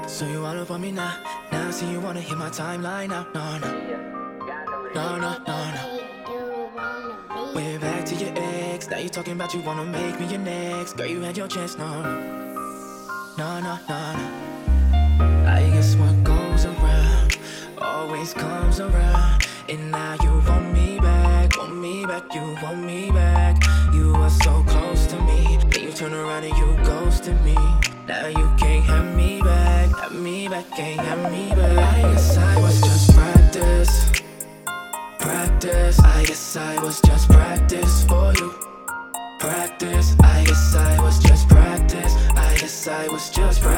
So you all up on me now, now see you wanna hit my timeline now. No, no, no, no, no, no. Way back to your ex, now you talking about you wanna make me your next. Girl, you had your chance, no, no, no, no, no, no. I guess what goes around always comes around. And now you want me back, you want me back. You were so close to me, then you turn around and you ghosted me. Now you can't have me back, can't have me back. I guess I was just practice. I guess I was just practice for you. I guess I was just practice. I guess I was just practice.